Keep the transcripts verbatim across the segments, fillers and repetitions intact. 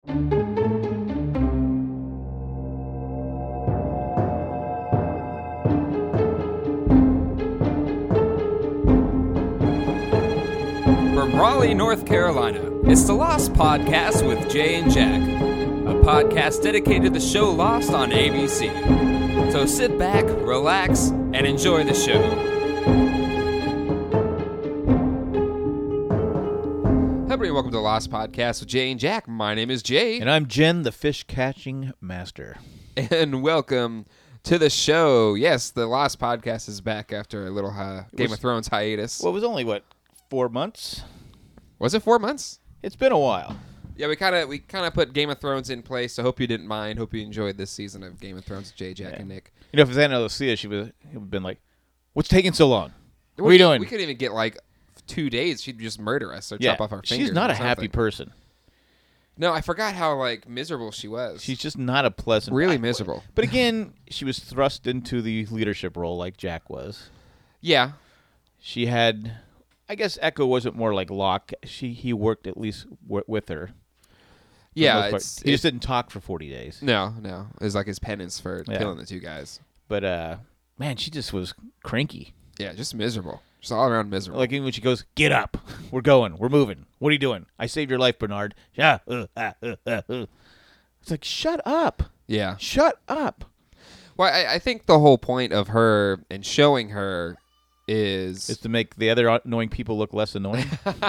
From Raleigh, North Carolina, it's the Lost Podcast with Jay and Jack, a podcast dedicated to the show Lost on A B C. So sit back, relax, and enjoy the show. Hello, everybody, welcome to the Lost Podcast with Jay and Jack. My name is Jay. And I'm Jen, the fish-catching master. And welcome to the show. Yes, the Lost Podcast is back after a little uh, Game was, of Thrones hiatus. Well, it was only, what, four months? Was it four months? It's been a while. Yeah, we kind of we kind of put Game of Thrones in place. So hope you didn't mind. Hope you enjoyed this season of Game of Thrones with Jay, Jack, Yeah. and Nick. You know, if it was Ana Lucia, she would have been like, what's taking so long? What we, are you doing? We couldn't even get like two days. She'd just murder us or yeah. chop off our fingers. She's not or a happy something. person. No, I forgot how like miserable she was. She's just not a pleasant... really I- miserable. But again, she was thrust into the leadership role like Jack was. Yeah. She had... I guess Echo wasn't more like Locke. She He worked at least w- with her. Yeah. It's, he it, just didn't talk for forty days. no, no. It was like his penance for Yeah. killing the two guys. But, uh, man, she just was cranky. Yeah, just miserable. Just all around miserable. Like even when she goes, get up. We're going. We're moving. What are you doing? I saved your life, Bernard. Yeah. Uh, uh, uh, uh, uh. It's like, shut up. yeah. Shut up. Well, I, I think the whole point of her and showing her is... Is to make the other annoying people look less annoying.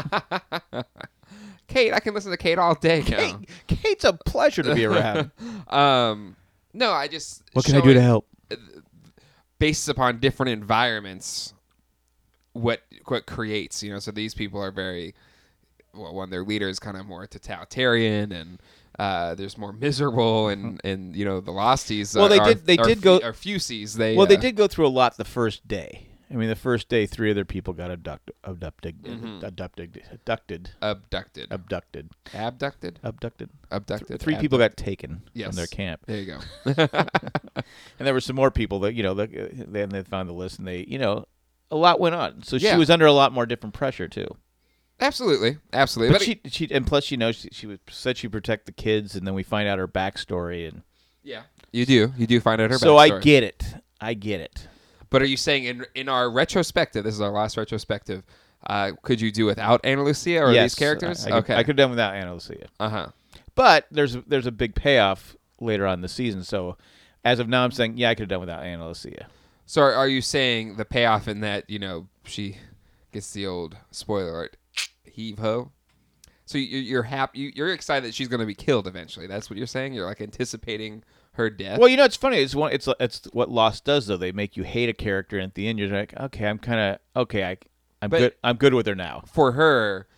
Kate, I can listen to Kate all day now. Kate, Kate's a pleasure to be around. um, no, I just... What can I do to help? Based upon different environments, what what creates, you know, so these people are very, well, one, their leader is kind of more totalitarian, and uh, there's more miserable, and, and you know, the Losties Well, are, they are, did- they are did fu- go- are Fusees. They, Well, they uh, did go through a lot the first day. I mean, the first day, three other people got abducted, abducted, Mhm. abducted, abducted, abducted. abducted, Abducted? abducted. Abducted. Three Abducted. people got taken Yes. from their camp. There you go. And there were some more people that, you know, that, uh, then they found the list, and they, you know, a lot went on. So Yeah. she was under a lot more different pressure, too. Absolutely. Absolutely. But she, she, and plus, she knows she, she was, said she'd protect the kids, and then we find out her backstory. And yeah. You do. You do find out her so backstory. I get it. I get it. But are you saying in in our retrospective, this is our last retrospective, uh, could you do without Ana Lucia or yes, these characters? I, I okay. Could, I could have done without Ana Lucia. Uh-huh. But there's there's a big payoff later on in the season. So as of now, I'm saying, yeah, I could have done without Ana Lucia. So are, are you saying the payoff in that, you know, she gets the old, spoiler alert, heave-ho? So you, you're happy, you, you're excited that she's going to be killed eventually. That's what you're saying? You're like anticipating her death? Well, you know, it's funny. It's one. It's it's what Lost does, though. They make you hate a character, and at the end, you're like, okay, I'm kind of okay. I, I'm But- good. I'm good with her now. For her,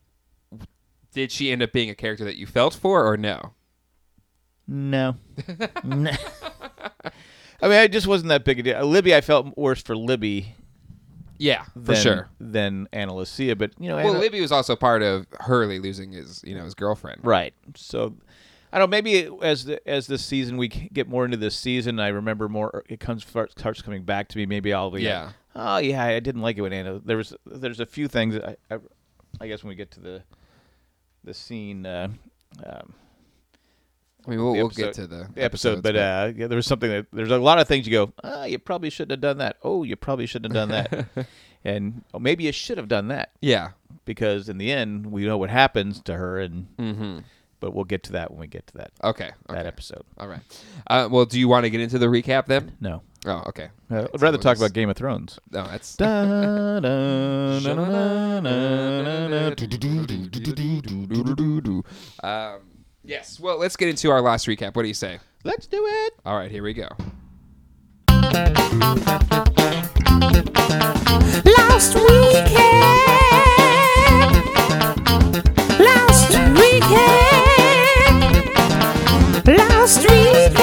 did she end up being a character that you felt for or no? No. No. I mean, it just wasn't that big a deal. Libby, I felt worse for Libby. Yeah, for than, sure. Than Ana Lucia, but you know, Well, Ana, Libby was also part of Hurley losing his, you know, his girlfriend. right? So, I don't know. Maybe as the, as this season we get more into this season, I remember more. It comes starts coming back to me. Maybe I'll be Yeah. like, oh yeah, I didn't like it when Ana. There was there's a few things. That I, I I guess when we get to the the scene. Uh, um, I mean, we'll, The we'll get episode- to the, the episode, but uh, yeah, there was something that there's a lot of things you go, ah, you probably shouldn't have done that. Oh, you probably shouldn't have done that, and oh, maybe you should have done that yeah. because in the end we know what happens to her, and Mm-hmm. but we'll get to that when we get to that Okay. that okay. episode. All right. Uh, well, do you want to get into the recap then? No, Oh, okay. uh, Okay, I'd so rather we'll talk just- about Game of Thrones. No, that's. Da, da, da, da, da, da, da. Um, yes. Well, let's get into our last recap. What do you say? Let's do it. All right, here we go. Last weekend. Last weekend. Last weekend.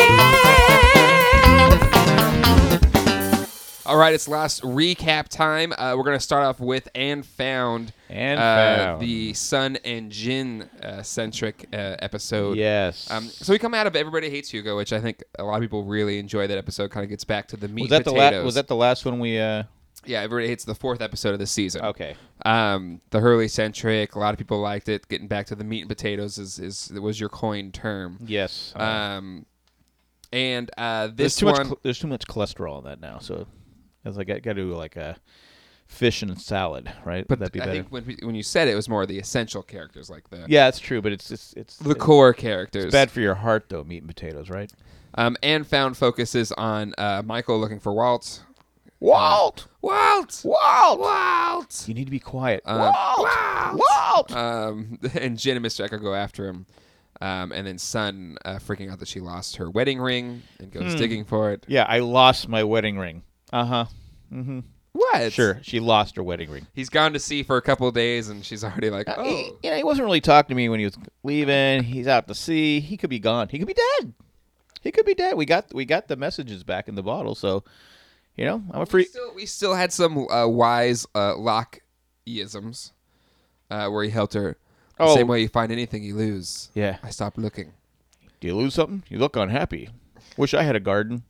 All right, it's last recap time. Uh, we're going to start off with And Found. And uh, Found. The Sun and Jin uh, centric uh, episode. Yes. Um, so we come out of Everybody Hates Hugo, which I think a lot of people really enjoy that episode. Kind of gets back to the meat was that the potatoes. la- was that the last one we uh Yeah, everybody hates the fourth episode of the season. Okay. Um, the Hurley centric. A lot of people liked it. Getting back to the meat and potatoes is is was your coined term. Yes. Uh, Um, and uh, there's this too one. much. Cl- there's too much cholesterol in that now. So, as I got got to do like a fish and salad, right? but Would that be I better? think when we- when you said it, it was more the essential characters, like the Yeah, it's true, but it's it's it's, the core characters. it's bad for your heart though. Meat and potatoes, right? Um, and found focuses on uh, Michael looking for Walt. Walt, Walt. Walt, Walt. you need to be quiet. Uh, Walt, Walt. Um, and Jen and Mister Echo go after him. Um, and then Sun uh, freaking out that she lost her wedding ring and goes Hmm. digging for it. Yeah, I lost my wedding ring. Uh huh. Mm-hmm. What? Sure, she lost her wedding ring. He's gone to sea for a couple of days, and she's already like, Uh, oh. he, you know, he wasn't really talking to me when he was leaving. He's out to sea. He could be gone. He could be dead. He could be dead. We got we got the messages back in the bottle, so you know, I'm a We free. still, we still had some uh, wise uh, Locke-isms uh, where he helped her. The Oh. same way you find anything you lose. Yeah. I stopped looking. Do you lose something? You look unhappy. Wish I had a garden.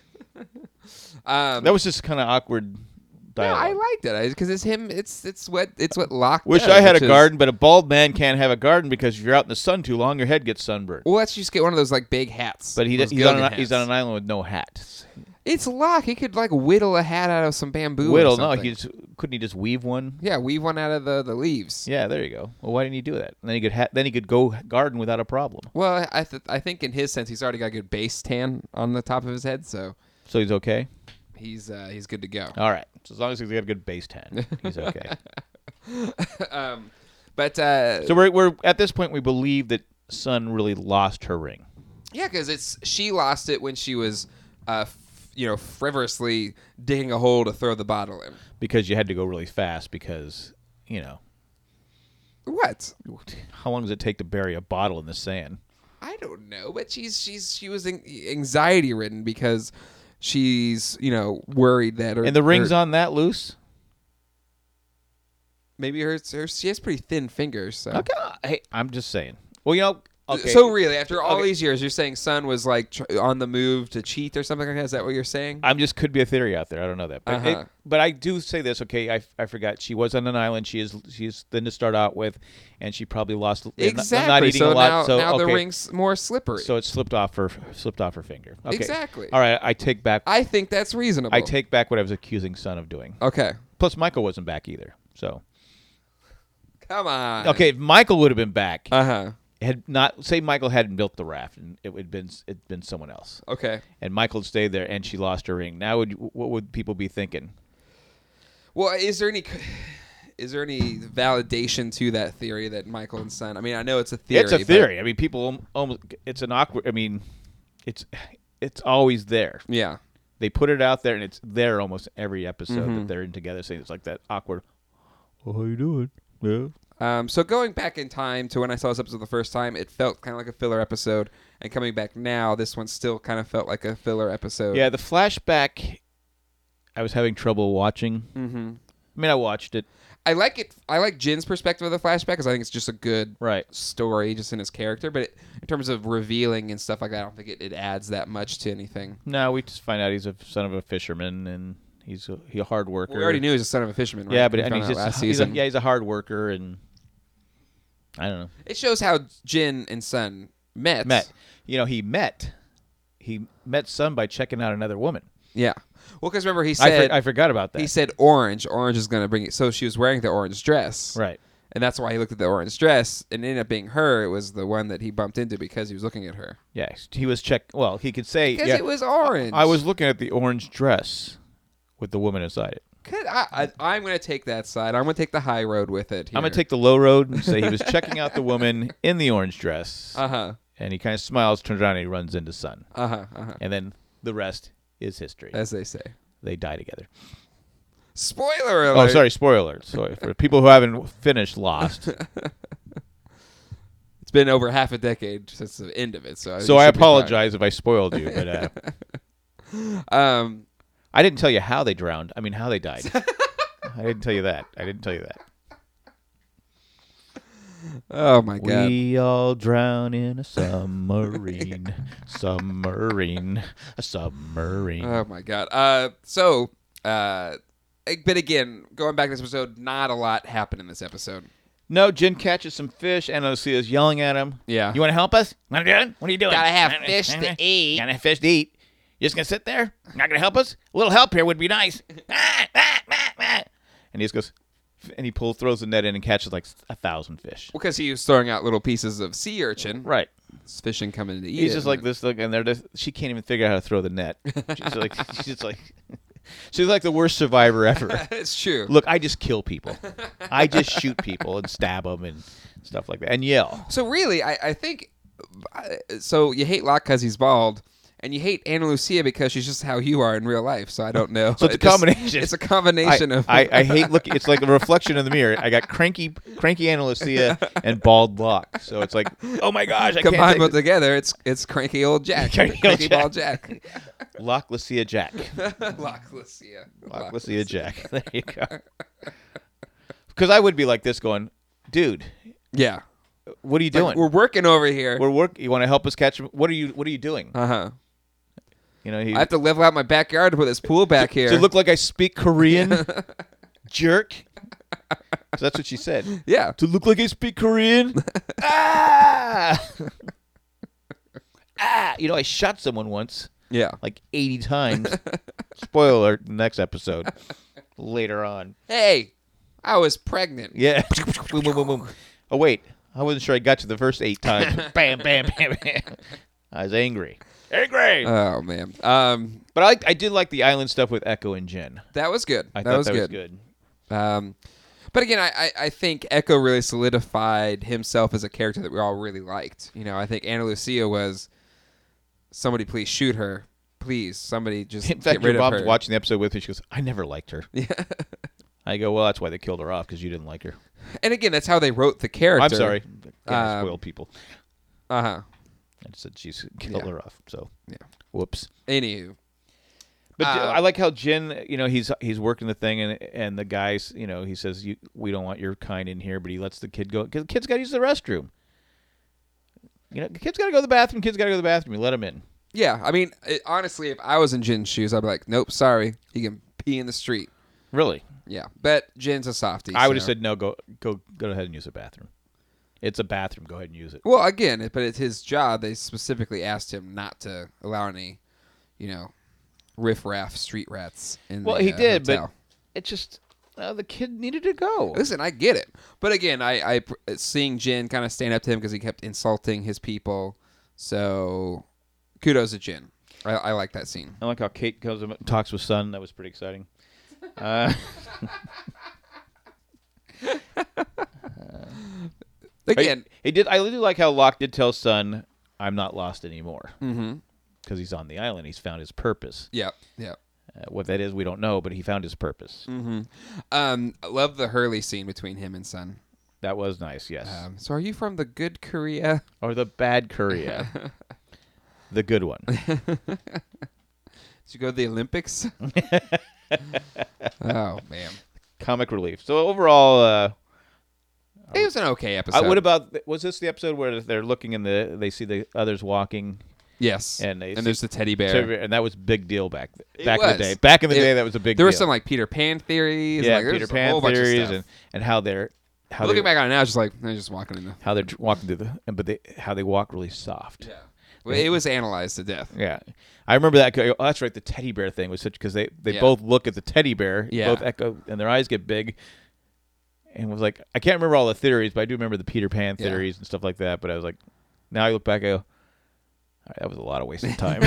Um, That was just kind of awkward yeah, dialogue. I liked it because it's him. It's it's what it's what Locke. Wish does, I had which a is- garden, but a bald man can't have a garden because if you're out in the sun too long, your head gets sunburned. Well, let's just get one of those like big hats. But he those he's on, Gilligan an, he's on hats. an island with no hat. It's Locke. He could like whittle a hat out of some bamboo. Whittle, or no, something. he just, couldn't he just weave one? Yeah, weave one out of the, the leaves. Yeah, there you go. Well, why didn't he do that? And then he could ha- then he could go garden without a problem. Well, I th- I think in his sense he's already got a good base tan on the top of his head, so So he's okay. he's uh, he's good to go. All right. So as long as he's got a good base tan, he's okay. um, but uh, So we're we're at this point we believe that Sun really lost her ring. yeah, because it's she lost it when she was, uh, f- you know, frivolously digging a hole to throw the bottle in. Because you had to go really fast because, you know, What? how long does it take to bury a bottle in the sand? I don't know, but she's she's she was anxiety ridden because she's you know worried that her And the ring's her, on that loose? maybe her, her she has pretty thin fingers. So. Okay. Hey, I'm just saying. Well, you know, okay. So really, after all Okay. these years, you're saying Sun was like tr- on the move to cheat or something like that? Is that what you're saying? I'm just could be a theory out there. I don't know that, but Uh-huh. it, but I do say this. Okay, I, I forgot she was on an island. She is she's thin to start out with, and she probably lost not- Exactly. not eating so a lot. now, so now the okay. ring's more slippery. So it slipped off her slipped off her finger. Okay. Exactly. All right, I take back I think that's reasonable. I take back what I was accusing Sun of doing. Okay. Plus, Michael wasn't back either. So Come on. okay, if Michael would have been back, Uh huh. had not say Michael hadn't built the raft, and it would been it'd been someone else, Okay. and Michael stayed there, and she lost her ring. Now, would you, what would people be thinking? Well, is there any is there any validation to that theory that Michael and Sun? I mean, I know it's a theory. It's a but- theory. I mean, people al- almost. It's an awkward. I mean, it's it's always there. Yeah. They put it out there, and it's there almost every episode Mhm. that they're in together. Saying it's like that awkward. Oh, how you doing? Yeah. Um, so going back in time to when I saw this episode the first time, it felt kind of like a filler episode, and coming back now, this one still kind of felt like a filler episode. Yeah, the flashback. I was having trouble watching. Mm-hmm. I mean, I watched it. I like it. I like Jin's perspective of the flashback because I think it's just a good Right. story, just in his character. But it, in terms of revealing and stuff like that, I don't think it, it adds that much to anything. No, we just find out he's a son of a fisherman, and he's a, he a hard worker. Well, we already knew he was the son of a fisherman, right? Yeah, but We and found he's out just last he's a, season. yeah, he's a hard worker, and I don't know. It shows how Jin and Sun met. Met, you know, he met, he met Sun by checking out another woman. Yeah. Well, because remember he I, said for, I forgot about that. he said orange. Orange is going to bring it. So she was wearing the orange dress, right. and that's why he looked at the orange dress, and it ended up being her. It was the one that he bumped into because he was looking at her. Yeah, he was check. Well, he could say Because yeah, it was orange. I was looking at the orange dress with the woman inside it. Could, I, I, I'm going to take that side. I'm going to take the high road with it. Here. I'm gonna take the low road and say he was checking out the woman in the orange dress, Uh huh. and he kind of smiles, turns around, and he runs into Sun, Uh huh. Uh huh. and then the rest is history. As they say. They die together. Spoiler alert. Oh, sorry, spoiler. So for people who haven't finished Lost, It's been over half a decade since the end of it, so so you I should be fine. apologize if I spoiled you, but uh, Um. I didn't tell you how they drowned. I mean, how they died. I didn't tell you that. I didn't tell you that. Oh my god. We all drown in a submarine, submarine, a submarine. Oh my god. Uh. So. Uh. but again, going back to this episode, not a lot happened in this episode. No, Jin catches some fish. Ana Lucia's yelling at him. Yeah. You want to help us? What are you doing? What are you doing? Gotta have fish to eat. Gotta have fish to eat. You just gonna sit there? Not gonna help us? A little help here would be nice. Ah, ah, ah, ah. And he just goes, and he pulls, throws the net in and catches like a thousand fish. Well, because he was throwing out little pieces of sea urchin. Right. It's fishing coming to eat He's it, just like and- this, look, and they're just, she can't even figure out how to throw the net. She's like, she's just like, she's like the worst survivor ever. It's true. Look, I just kill people. I just shoot people and stab them and stuff like that, and yell. So really, I, I think, so you hate Locke because he's bald, and you hate Ana Lucia because she's just how you are in real life. So I don't know. So it's a It just- combination. It's a combination I, of. I, I hate looking. It's like a reflection in the mirror. I got cranky, cranky Ana Lucia and bald Locke. So it's like, oh my gosh, I Combine can't both take together, it's it's cranky old Jack, Cranky cranky, old bald Jack, Locke Lucia Jack. Locke Lucia, Locke Lucia Jack. There you go. Because I would be like this, going, dude, Yeah, what are you Like, doing? we're working over here. We're work. You want to help us catch? What are you? What are you doing? Uh huh. You know, he. I have to level out my backyard to put this pool back here. Does it look like I speak Korean? Jerk. So that's what she said. yeah. To look like I speak Korean? ah! ah! You know, I shot someone once, Yeah. like eighty times. Spoiler alert, next episode. Later on. Hey, I was pregnant. Yeah. boom, boom, boom, boom. Oh, wait. I wasn't sure I got you the first eight times. bam, bam, bam, bam. I was angry. Angry! Oh man. Um, but I, like, I did like the island stuff with Echo and Jen. that was good. I that thought was that good. was good. Um, but again, I, I, I think Echo really solidified himself as a character that we all really liked. You know, I think Ana Lucia was somebody. Please shoot her. Please, somebody just In fact, get rid your of mom's her. watching the episode with me. She goes, I never liked her. Yeah. I go, well, that's why they killed her off, because you didn't like her. And again, that's how they wrote the character. I'm sorry. Yeah, I Um, spoiled people. Uh huh. I just said she's killed Yeah. her off. So, Yeah. whoops. Anywho. But Jen- Uh, I like how Jin, you know, he's he's working the thing, and and the guys, you know, he says, you, we don't want your kind in here, but he lets the kid go, because the kid's got to use the restroom. You know, the kid's got to go to the bathroom, kid's got to go to the bathroom. You let him in. Yeah. I mean, it, honestly, if I was in Jin's shoes, I'd be like, nope, sorry. He can pee in the street. Really? Yeah. But Jin's a softie. I would have so- said, no, go go go ahead and use the bathroom. It's a bathroom. Go ahead and use it. Well, again, it- but it's his job. They specifically asked him not to allow any, you know, riff-raff street rats in Well, the he uh, did, hotel. but it just, uh, the kid needed to go. Listen, I get it. But again, I, I seeing Jin kind of stand up to him because he kept insulting his people. So kudos to Jin. I, I like that scene. I like how Kate goes and talks with Sun. That was pretty exciting. Uh, Again, he, he did. I really like how Locke did tell Sun, "I'm not lost anymore," mm-hmm. because he's on the island. He's found his purpose. yeah, yeah. Uh, what that is, we don't know, but he found his purpose. Mm-hmm. Um, I love the Hurley scene between him and Sun. That was nice. Yes. Um, so, are you from the good Korea? or the bad Korea, the good one. Did you go to the Olympics? Oh man, Comic relief. So overall, uh, it was an okay episode. uh, what about was this the episode where they're looking in the they see the others walking? yes, and they and see- there's the teddy bear. And that was big deal back It back in was. the day. Back in the It- day, that was a big There deal. were some like Peter Pan theories. yeah, like, there Peter was a Pan whole bunch of theories stuff. and, and how they're how Looking they back on it now, it's just like they're just walking in the. how they're tr- walking through the and but they how they walk really soft. Yeah, well, it was analyzed to death. Yeah. I remember that. go- Oh, that's right. The teddy bear thing was such because they, they Yeah. both look at the teddy bear, Yeah. both echo, and their eyes get big. And was like, I can't remember all the theories, but I do remember the Peter Pan Yeah. theories and stuff like that. But I was like, now I look back, I go, all right, that was a lot of wasted time.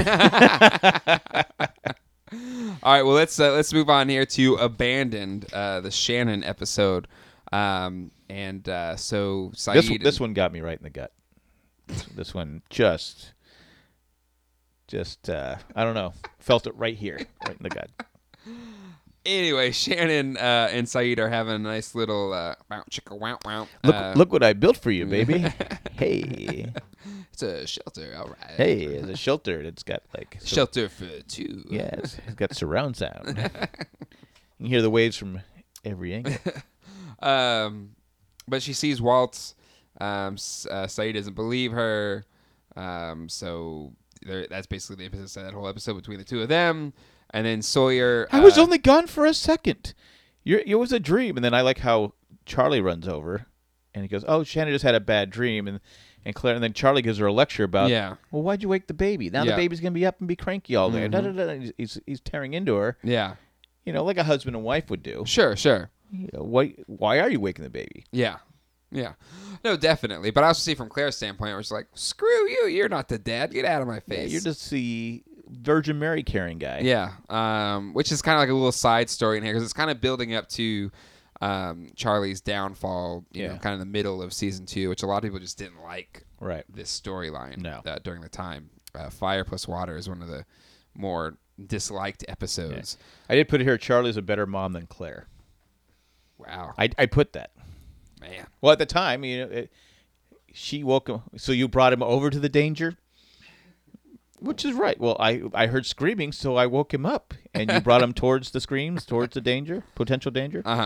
All right, well let's uh, let's move on here to Abandoned, uh, the Shannon episode, um, and uh, so Saeed. this and- this one got me right in the gut. This one just, just uh, I don't know, felt it right here, right in the gut. Anyway, Shannon uh, and Saeed are having a nice little uh, wow chicka wow wow. Look, uh, look what I built for you, baby. Hey, It's a shelter, all right. hey, it's a shelter. It's got like sur- Shelter for two. Yes, it's got surround sound. You can hear the waves from every angle. Um, but she sees Waltz. Um, S- uh, Saeed doesn't believe her. Um, so there- that's basically the emphasis of that whole episode between the two of them. And then Sawyer. I was uh, only gone for a second. You're, it was a dream. And then I like how Charlie runs over, and he goes, "Oh, Shannon just had a bad dream." And and Claire, and then Charlie gives her a lecture about, Yeah. well, why'd you wake the baby? Now Yeah. the baby's gonna be up and be cranky all day. Mhm. Da, da, da, da. He's he's tearing into her, Yeah. you know, like a husband and wife would do. Sure. Sure. You know, why why are you waking the baby? Yeah. Yeah. No, definitely. But I also see from Claire's standpoint, where it's like, screw you. You're not the dad. Get out of my Yeah, face. you're just the Virgin Mary carrying guy. Yeah. Um, which is kind of like a little side story in here because it's kind of building up to um, Charlie's downfall, you know, Yeah. kind of in the middle of season two, which a lot of people just didn't like Right. this storyline No. uh, during the time. Uh, Fire plus Water is one of the more disliked episodes. I did put it here. Charlie's a better mom than Claire. Wow. I I put that. Man. Well, at the time, you know, it, she woke him. So you brought him over to the danger, which is right. Well, I I heard screaming, so I woke him up, and you brought him towards the screams, towards the danger, potential danger. Uh-huh.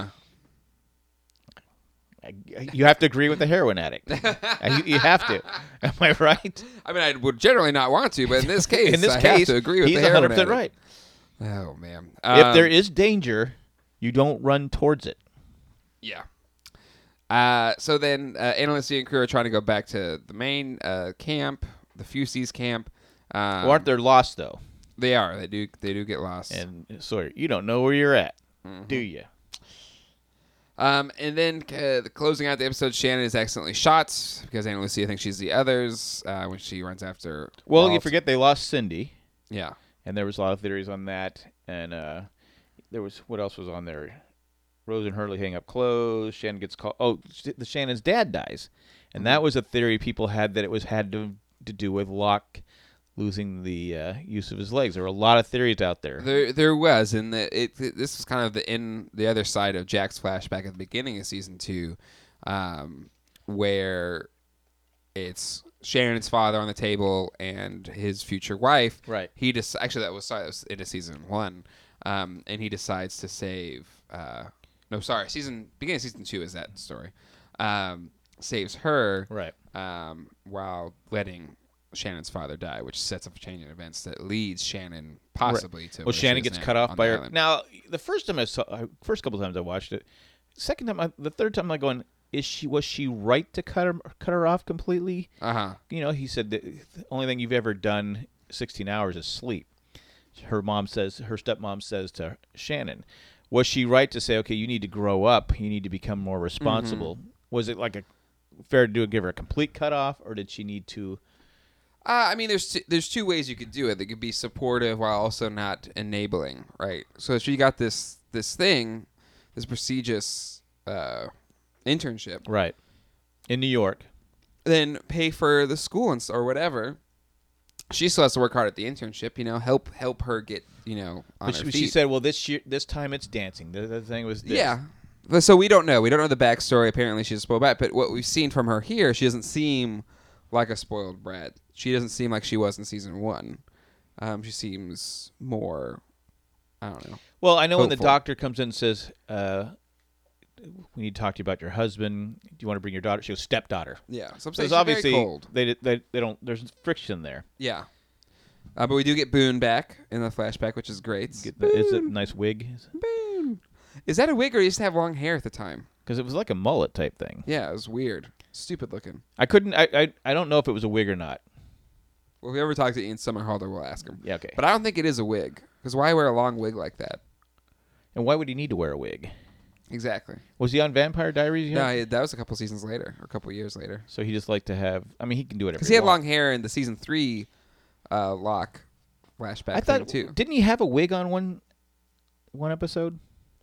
I, you have to agree with the heroin addict. you, you have to. Am I right? I mean, I would generally not want to, but in this case, In this I case, have to agree with he's the one heroin hundred percent addict. right. Oh, man. If there Um, is danger, you don't run towards it. Yeah. Uh, so then uh, Anna Lucia and crew are trying to go back to the main uh, camp, the Fusees camp. Um, Well, aren't they lost though? They are. They do. They do get lost. And sorry, you don't know where you're at, Mm-hmm. do you? Um, and then uh, the closing out the episode, Shannon is accidentally shot because Anna Lucia thinks she's the others uh, when she runs after. Well, you Walt. forget they lost Cindy. Yeah. And there was a lot of theories on that. And uh, there was, what else was on there? Rose and Hurley hang up clothes. Shannon gets called. Oh, Sh- the Shannon's dad dies. And that was a theory people had that it was had to, to do with Locke losing the uh, use of his legs. There were a lot of theories out there. There, there was, and the, it, it. This was kind of the in the other side of Jack's flashback at the beginning of season two, um, where it's Shannon's father on the table and his future wife. Right. He just actually that was sorry, that was into season one, um, and he decides to save. Uh, no, sorry, season beginning of season two is that story. Um, saves her. Right. Um, while letting Shannon's father die, which sets up a chain of events that leads Shannon possibly to. Well, where she Shannon is gets now cut off on by the her. island. Now, the first time I saw, uh, first couple times I watched it, second time, I, the third time, I'm like going, is she was she right to cut her cut her off completely? Uh huh. You know, he said that the only thing you've ever done sixteen hours is sleep. Her mom says, her stepmom says to Shannon, was she right to say, okay, you need to grow up, you need to become more responsible? Mm-hmm. Was it like a fair to do give her a complete cutoff, or did she need to? Uh, I mean, there's two, there's two ways you could do it. They could be supportive while also not enabling, right? So she got this this thing, this prestigious uh, internship, Right. In New York. then pay for the school and s- or whatever. She still has to work hard at the internship, you know, help help her get, you know, on But her she, feet. she said, well, this year, this time it's dancing. The, the thing was this. Yeah. But so we don't know. We don't know the backstory. Apparently, she's a spoiled brat. But what we've seen from her here, she doesn't seem like a spoiled brat. She doesn't seem like she was in season one. Um, she seems more, I don't know. Well, I know when the Hopeful. doctor comes in and says, uh, we need to talk to you about your husband. Do you want to bring your daughter? She goes, stepdaughter. Yeah. So I'm So saying it's she's obviously very cold. they, they they don't. There's friction there. Yeah. Uh, but we do get Boone back in the flashback, which is great. Get the, is it a nice wig? Boone. Is that a wig or he used to have long hair at the time? Because it was like a mullet type thing. Yeah, it was weird. Stupid looking. I couldn't. I, I I don't know if it was a wig or not. Well, if we ever talk to Ian Somerhalder, we'll ask him. Yeah. Okay. But I don't think it is a wig. Because why wear a long wig like that? And why would he need to wear a wig? Exactly. Was he on Vampire Diaries yet? No, he- that was a couple seasons later, or a couple years later. So he just liked to have. I mean, he can do whatever. Because he had wants. long hair in the season three uh, Locke flashback I thought thing too. didn't he have a wig on one one episode?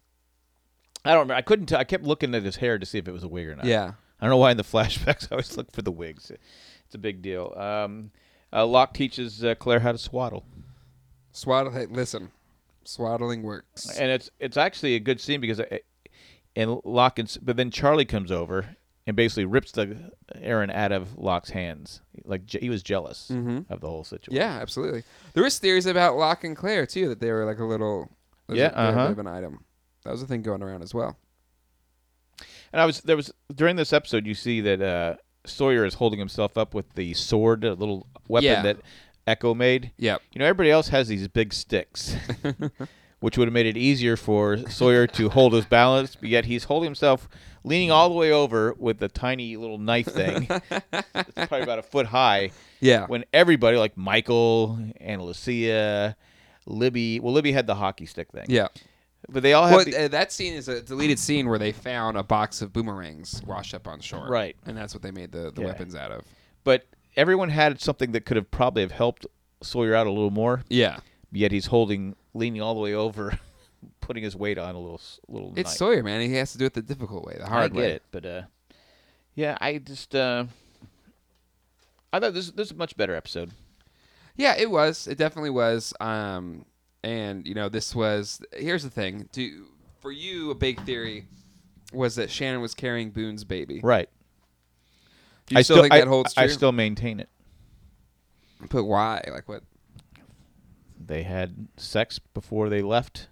I don't remember. I couldn't tell. I kept looking at his hair to see if it was a wig or not. Yeah. I don't know why in the flashbacks I always look for the wigs. It's a big deal. Um, uh, Locke teaches uh, Claire how to swaddle, Swaddle. Hey, listen, swaddling works. and it's it's actually a good scene because it, and Locke and but then Charlie comes over and basically rips the Aaron out of Locke's hands. Like je- he was jealous Mhm. of the whole situation. Yeah, absolutely. There was theories about Locke and Claire too that they were like a little. there's Yeah, a, they're a uh-huh. bit of an item. That was a thing going around as well. And I was there was during this episode you see that uh, Sawyer is holding himself up with the sword, a little weapon Yeah. that Echo made. Yep. You know, everybody else has these big sticks, which would have made it easier for Sawyer to hold his balance, but yet he's holding himself, leaning all the way over with a tiny little knife thing. It's probably about a foot high. Yeah. When everybody, like Michael, Anna Lucia, Libby, well, Libby had the hockey stick thing. Yeah. But they all have Well, the, uh, that scene is a deleted scene where they found a box of boomerangs washed up on shore. Right. And that's what they made the, the Yeah. weapons out of. but everyone had something that could have probably have helped Sawyer out a little more. Yeah. Yet he's holding, leaning all the way over, putting his weight on a little, little. It's knife. Sawyer, man. He has to do it the difficult way, the hard I get way. it, but uh, yeah, I just uh, I thought this this is a much better episode. Yeah, it was. It definitely was. Um, and you know, this was. Here's the thing. Do for you, a big theory was that Shannon was carrying Boone's baby. Right. Do you I still, still think I, that holds true? I still maintain it. But why? Like what? They had sex before they left.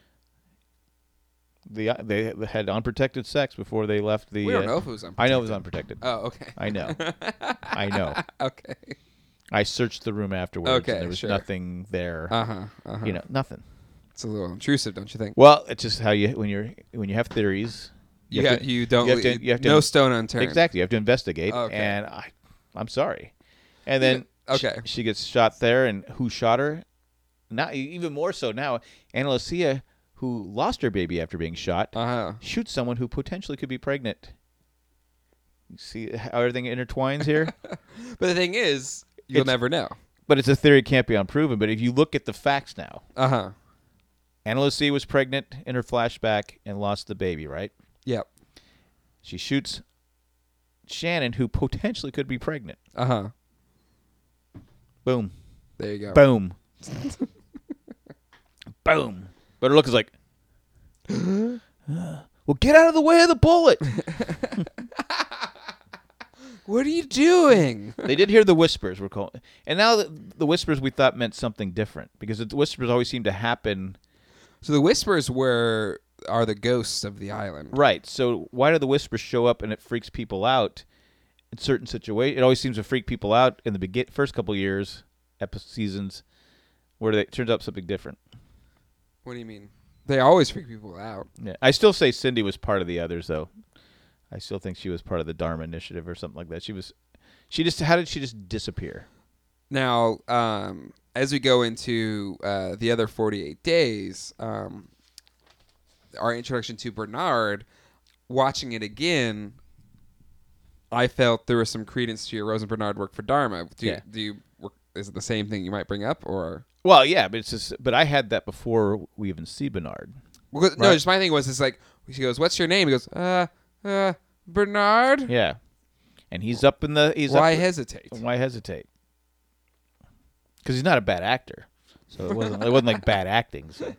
The they had unprotected sex before they left the. We don't uh, know if it was unprotected. I know it was unprotected. Oh, okay. I know. I know. Okay. I searched the room afterwards. Okay, and there was sure. nothing there. Uh huh. Uh huh. You know, nothing. It's a little intrusive, don't you think? Well, it's just how you when you're when you have theories. You, have got, to- you don't. you have to- leave- you have to- no stone unturned. Exactly. You have to investigate. Okay. And I, I'm sorry. And then Yeah, sh- okay. she, gets shot there, and who shot her? Now, even more so now, Anna Lucia, who lost her baby after being shot, Uh huh. shoots someone who potentially could be pregnant. You see how everything intertwines here? But the thing is, you'll It's- never know. But it's a theory, can't be unproven. But if you look at the facts now, Uh huh. Anna Lucia was pregnant in her flashback and lost the baby, right? Yep. She shoots Shannon, who potentially could be pregnant. Uh huh. Boom. There you go. Boom. Boom. But her look is like, well, get out of the way of the bullet. What are you doing? They did hear the whispers, we're calling, and now the, the whispers we thought meant something different because the whispers always seem to happen. So the whispers were are the ghosts of the island. Right. So why do the whispers show up and it freaks people out in certain situations? It always seems to freak people out in the begin- first couple years, epi- seasons, where they, it turns out something different. What do you mean? They always freak people out. Yeah. I still say Cindy was part of the others, though. I still think she was part of the Dharma Initiative or something like that. She was. She just. How did she just disappear? Now, um, as we go into uh, the other forty-eight days, um, our introduction to Bernard, watching it again, I felt there was some credence to your Rose and Bernard work for Dharma. Do you, Yeah. do you work, is it the same thing you might bring up, or? Well, yeah, but it's just. But I had that before we even see Bernard. Well, no, Right. just my thing was, it's like, she goes, "What's your name?" He goes, "Uh, uh, Bernard." Yeah, and he's up in the. He's Why up, hesitate? Why hesitate? Because he's not a bad actor, so it wasn't. It wasn't like bad acting. So.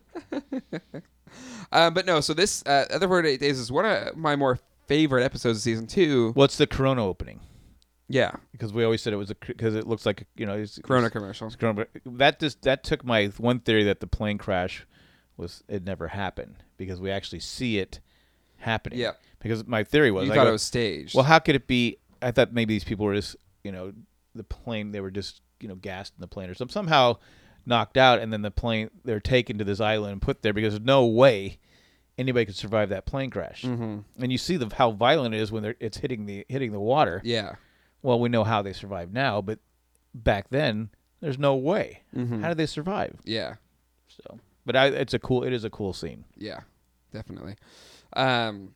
Um, but no, so this uh, other forty-eight days is one of my more favorite episodes of season two. What's the Corona opening? Yeah, Because we always said it was a because it looks like you know it's, Corona it's- commercial. it's Corona. But that just that took my one theory that the plane crash was it never happened because we actually see it happening. Yeah. Because my theory was You I thought go, it was staged. well, how could it be? I thought maybe these people were just you know the plane they were just you know gassed in the plane or some somehow knocked out and then the plane they're taken to this island and put there because there's no way anybody could survive that plane crash. Mm-hmm. And you see the how violent it is when they're, it's hitting the hitting the water. Yeah. Well, we know how they survived now, but back then, there's no way. Mhm. How did they survive? Yeah. So, but I, it's a cool. It is a cool scene. Yeah. Definitely. Um,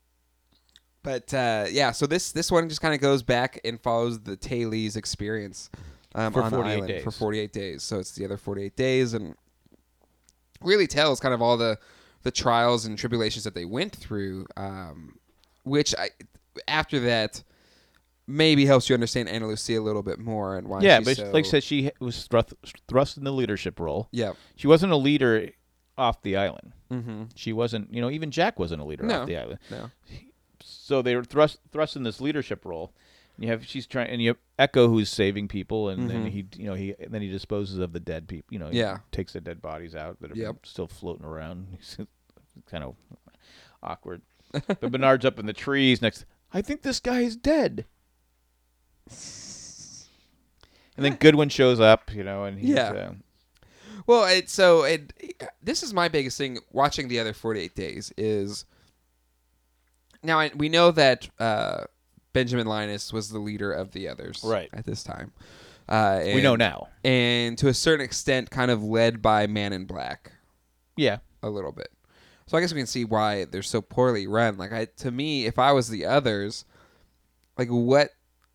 but uh, yeah, so this this one just kind of goes back and follows the Taylor's experience um, For on the forty-eight island days. for forty-eight days. So it's the other forty-eight days, and really tells kind of all the the trials and tribulations that they went through. Um, which I after that maybe helps you understand Anna Lucia a little bit more and why. Yeah, she's but so, like I said, she was thrust, thrust in the leadership role. yeah. She wasn't a leader off the island. Mm-hmm. She wasn't. You know, even Jack wasn't a leader No. off the island. No. So they were thrust thrust in this leadership role. You have she's trying, and you have Echo who's saving people, and then Mhm. he, you know, he and then he disposes of the dead people. You know, he Yeah. takes the dead bodies out that are Yep. still floating around. Kind of awkward. But Bernard's up in the trees next. I think this guy is dead. And then Goodwin shows up, you know, and he's, Yeah. uh, Well, it, so it, this is my biggest thing watching the other forty-eight days is now I, we know that uh, Benjamin Linus was the leader of the others Right. at this time. Uh, and, we know now. And to a certain extent, kind of led by Man in Black Yeah. a little bit. So I guess we can see why they're so poorly run. Like I, to me, if I was the others, like what,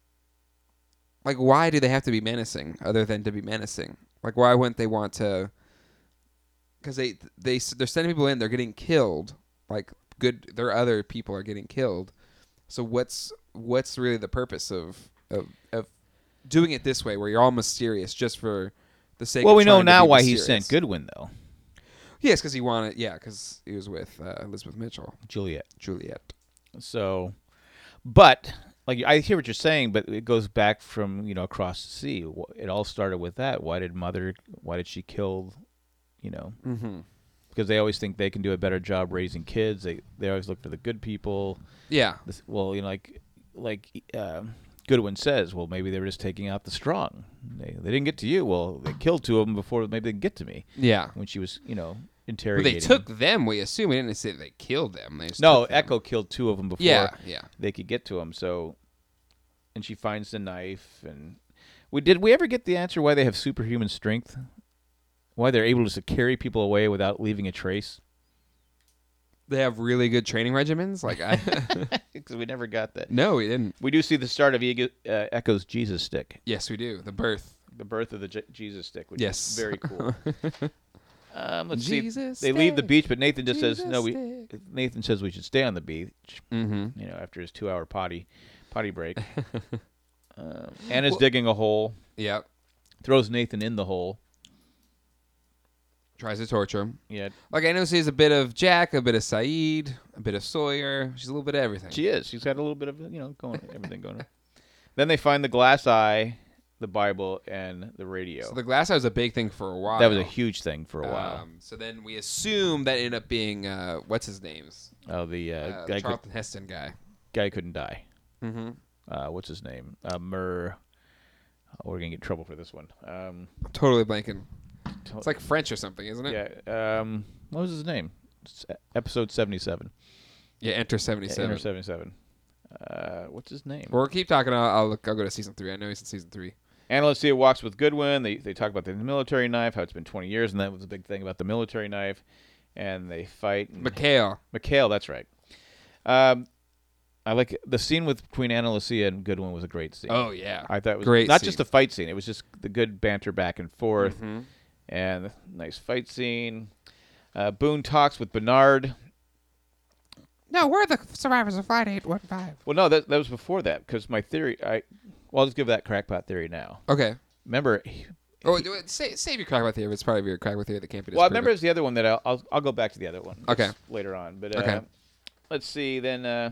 like why do they have to be menacing other than to be menacing? Like why wouldn't they want to? Because they they they're sending people in, they're getting killed. Like good, their other people are getting killed. So what's what's really the purpose of of of doing it this way, where you're all mysterious just for the sake? Well, of we know trying to now be why he mysterious? sent Goodwin, though. Yes, because he wanted. Yeah, because he was with uh, Elizabeth Mitchell, Juliet. Juliet. So, but like I hear what you're saying, but it goes back from you know across the sea. It all started with that. Why did Mother? Why did she kill? You know, Mm-hmm. because they always think they can do a better job raising kids. They they always look for the good people. Yeah. This, well, you know, like like uh, Goodwin says, well, maybe they were just taking out the strong. They they didn't get to you. Well, they killed two of them before maybe they can get to me. Yeah. When she was, you know, But interrogating. they took them. We assume we didn't say they killed them. They just No, took them. Echo killed two of them before Yeah, yeah. they could get to him. So, and she finds the knife. And we did we ever get the answer why they have superhuman strength? Why they're able to carry people away without leaving a trace? They have really good training regimens. Like I, Because we never got that. no, we didn't. We do see the start of Ego, uh, Echo's Jesus stick, Yes, we do. The birth. the birth of the Je- Jesus stick, which Yes. is very cool. um, let's see. Jesus They leave the stick. beach, but Nathan just says Jesus no. We stick. Nathan says we should stay on the beach. Mm-hmm. You know, after his two-hour potty potty break. um, Anna's Well- digging a hole. Yep. Throws Nathan in the hole. Tries to torture him. Yeah, Like I know she's a bit of Jack, a bit of Saeed, a bit of Sawyer. She's a little bit of everything. she is. She's got a little bit of you know going everything going on. Then they find the glass eye, the Bible, and the radio. So the glass eye was a big thing for a while. that was a huge thing for a while. Um, so then we assume that ended up being uh, what's his name's oh, the uh, uh, guy, the could, Charlton Heston guy. guy couldn't die. Mm-hmm. Uh, what's his name? Uh, Mur. Oh, we're gonna get in trouble for this one. Um, Totally blanking. to- It's like French or something, isn't it? yeah. Um, what was his name? S- episode seventy-seven. Yeah. Enter Yeah, seventy-seven. Enter seventy-seven. Uh, what's his name? Well, we'll keep talking. I'll, I'll look. I'll go to season three. I know he's in season three. Anna Lucia walks with Goodwin. They they talk about the military knife, how it's been twenty years, and that was a big thing about the military knife. And they fight. And Mikhail. Mikhail, that's right. Um, I like it. The scene with between Anna Lucia and Goodwin was a great scene. Oh yeah. I thought it was Great not scene. just a fight scene. It was just the good banter back and forth, Mhm. and a nice fight scene. Uh, Boone talks with Bernard. No, we're the survivors of Flight eight one five. Well, no, that that was before that because my theory. I well, I'll just give that crackpot theory now. Okay. Remember, he- Oh, do it, say, save your crack with theory. It's probably your crack with theory that can't be well, I disproven. remember it's the other one that I'll I'll, I'll go back to the other one. Okay. That's later on, but uh, Okay. let's see then. Uh,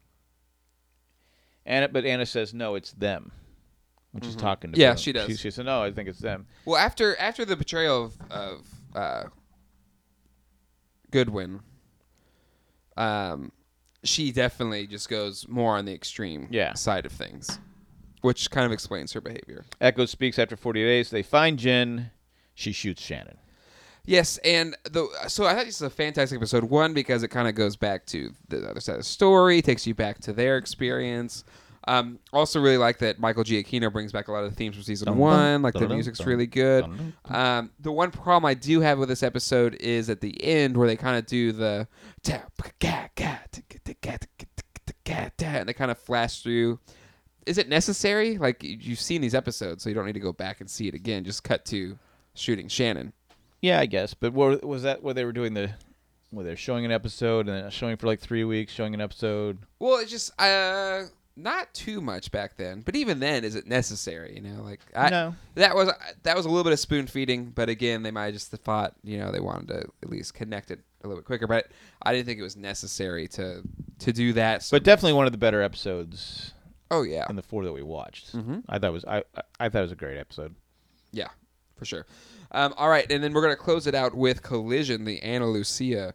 Anna, but Anna says no, it's them. When she's talking to Mm-hmm. Yeah, Boone. she does. She, she said no, I think it's them. Well, after after the betrayal of, of uh, Goodwin, um, she definitely just goes more on the extreme Yeah. side of things, which kind of explains her behavior. Echo speaks after forty days. They find Jen. She shoots Shannon. Yes, and the so I thought this was a fantastic episode. One, because it kind of goes back to the other side of the story, takes you back to their experience. Um, also, really like that Michael Giacchino brings back a lot of the themes from season Dun, one. dun, Like dun, the dun, music's dun, really good. dun, Um, the one problem I do have with this episode is at the end where they kind of do the and they kind of flash through. Is it necessary? Like you've seen these episodes, so you don't need to go back and see it again. Just cut to shooting Shannon. Yeah, I guess. But what, was that where they were doing the, where they're showing an episode and then showing for like three weeks, showing an episode? Well, it's just uh, not too much back then, but even then, is it necessary? You know, like I, No. that was that was a little bit of spoon feeding, but again, they might have just thought you know they wanted to at least connect it a little bit quicker. But I didn't think it was necessary to to do that. So But definitely one of the better episodes oh yeah, in the four that we watched. Mhm. I thought it was I I- I thought it was a great episode. yeah, for sure. Um, all right, and then we're gonna close it out with Collision, the Anna Lucia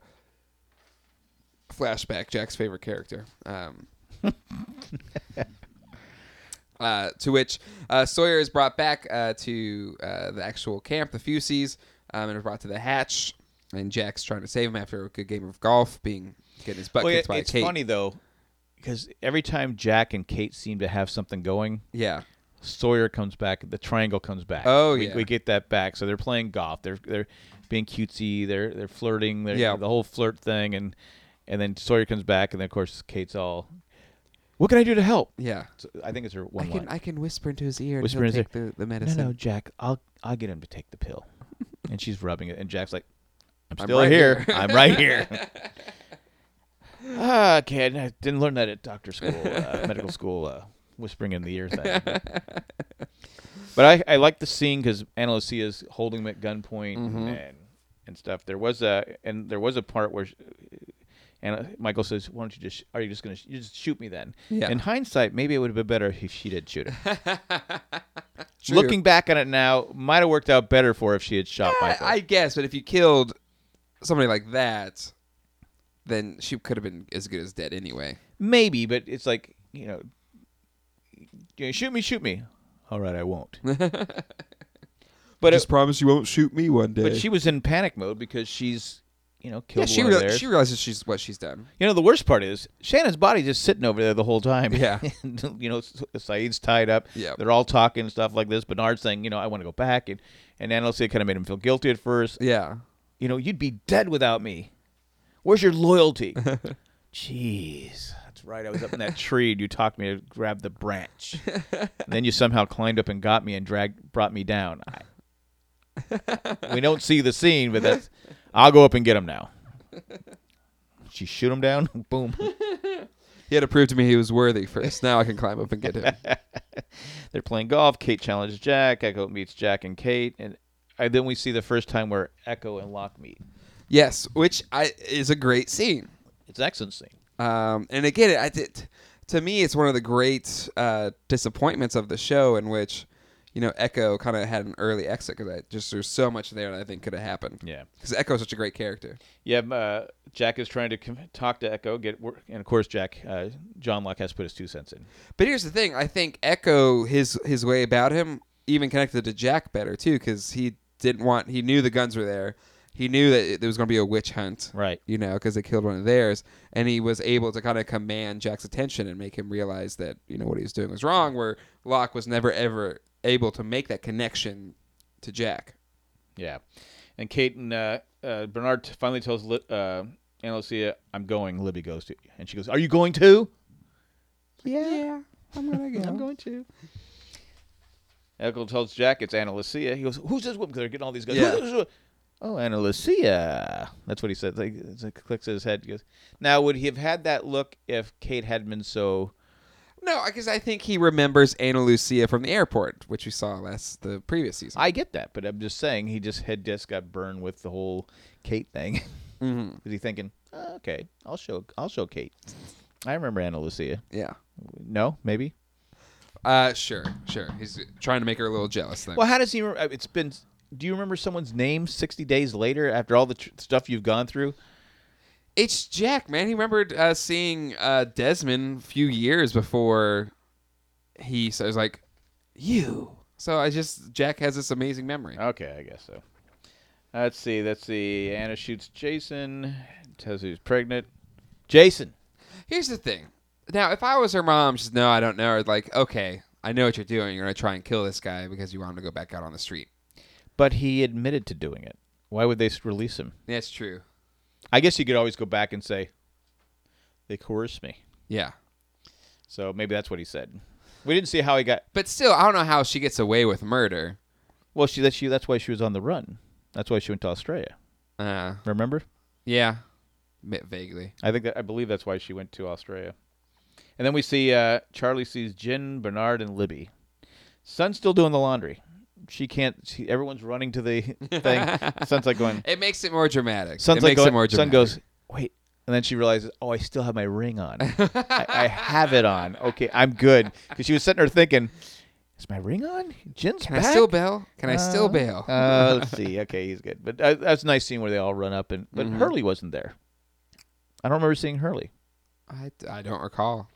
flashback. Jack's favorite character. Um, Uh, to which uh, Sawyer is brought back uh, to uh, the actual camp, the Fusees, um, and is brought to the hatch. And Jack's trying to save him after a good game of golf, being getting his butt Well, kicked it- by it's Kate. funny though, because every time Jack and Kate seem to have something going, Yeah. Sawyer comes back. The triangle comes back. Oh, we, yeah. we get that back. So they're playing golf. They're they're being cutesy. They're they're flirting. They're, Yeah. the whole flirt thing, and and then Sawyer comes back, and then of course Kate's all, "What can I do to help?" Yeah. So I think it's her I one can line. I can whisper into his ear Whisper and he'll in his take the, the No, medicine. no, Jack. I'll I'll get him to take the pill. And she's rubbing it, and Jack's like, "I'm I'm still right here. here." I'm right here." Ah, kid, I didn't learn that at doctor school, uh, medical school, uh, whispering in the ear thing. But, but I, I like the scene because Ana Lucia's holding him at gunpoint Mhm. and and stuff. There was a and there was a part where, she, Anna, Michael says, "Why don't you just? Are you just gonna sh- you just shoot me then?" Yeah. In hindsight, maybe it would have been better if she did shoot him. True. Looking back on it now, might have worked out better for her if she had shot I, Michael. I guess, but if you killed somebody like that, then she could have been as good as dead anyway. Maybe, but it's like, you know, you know, shoot me, shoot me. All right, I won't. But it, promise you won't shoot me one day. but she was in panic mode because she's, you know, yeah, killed she one of real theirs. she realizes she's what she's done. You know, the worst part is Shannon's body just sitting over there the whole time. Yeah. And, you know, Saeed's tied up. Yeah. They're all talking and stuff like this. Bernard's saying, you know, I want to go back. And, and Ana Lucia kind of made him feel guilty at first. Yeah. You know, you'd be dead without me. Where's your loyalty? Jeez. That's right. I was up in that tree and you talked me to grab the branch. And then you somehow climbed up and got me and dragged, brought me down. I, we don't see the scene, but that's. I'll go up and get him now. She shoot him down. Boom. He had to prove to me he was worthy first. Now I can climb up and get him. They're playing golf. Kate challenges Jack. Echo meets Jack and Kate, and, and then we see the first time where Echo and Locke meet. Yes, which I is a great scene. It's an excellent scene. Um, and again, I did, to me, it's one of the great uh, disappointments of the show in which, you know, Echo kind of had an early exit because just there's so much there that I think could have happened. Yeah. Because Echo is such a great character. Yeah. Uh, Jack is trying to com- talk to Echo, get work, and of course, Jack, uh, John Locke has to put his two cents in. But here's the thing: I think Echo, his his way about him, even connected to Jack better too, because he didn't want. He knew the guns were there. He knew that it, there was going to be a witch hunt, Right. you know, because they killed one of theirs, and he was able to kind of command Jack's attention and make him realize that, you know, what he was doing was wrong. Where Locke was never ever able to make that connection to Jack. Yeah. And Kate and uh, uh, Bernard finally tells Li- uh, Ana Lucia, "I'm going." Libby goes to, and she goes, "Are you going too?" Yeah, I'm gonna go. I'm going to. Echo tells Jack it's Ana Lucia. He goes, "Who's this woman?" Because they're getting all these guys. Yeah. "Who's this wo-" Oh, Ana Lucia. That's what he said. Like, it's like clicks in his head. He goes, now, would he have had that look if Kate had been so? No, because I think he remembers Ana Lucia from the airport, which we saw last the previous season. I get that, but I'm just saying he just had just got burned with the whole Kate thing. mm-hmm. Was he thinking, oh, okay, I'll show, I'll show Kate. I remember Ana Lucia. Yeah. No, maybe. Uh, sure, sure. He's trying to make her a little jealous. Thing. Well, how does he? Re- it's been. Do you remember someone's name sixty days later after all the tr- stuff you've gone through? It's Jack, man. He remembered uh, seeing uh, Desmond a few years before he so was like, you. So I just, Jack has this amazing memory. Okay, I guess so. Let's see. Let's see. Anna shoots Jason. Tells her he's pregnant. Jason. Here's the thing. Now, if I was her mom, she's no, I don't know. Or like, okay, I know what you're doing. You're going to try and kill this guy because you want him to go back out on the street. But he admitted to doing it. Why would they s- release him? That's true. I guess you could always go back and say, they coerced me. Yeah. So maybe that's what he said. We didn't see how he got. But still, I don't know how she gets away with murder. Well, she, that she that's why she was on the run. That's why she went to Australia. Uh, Remember? yeah. Va- Vaguely. I think that I believe that's why she went to Australia. And then we see uh, Charlie sees Jin, Bernard, and Libby. Son's still doing the laundry. She can't. She, everyone's running to the thing. Son's like going. It makes it more dramatic. Son's it like makes going. it more Son dramatic. goes, wait, and then she realizes, oh, I still have my ring on. I, I have it on. Okay, I'm good. Because she was sitting there thinking, is my ring on? Jin's Can back? I still bail? Can I Uh, still bail? uh, let's see. Okay, he's good. But uh, that's a nice scene where they all run up, and but Mhm. Hurley wasn't there. I don't remember seeing Hurley. I, I don't recall.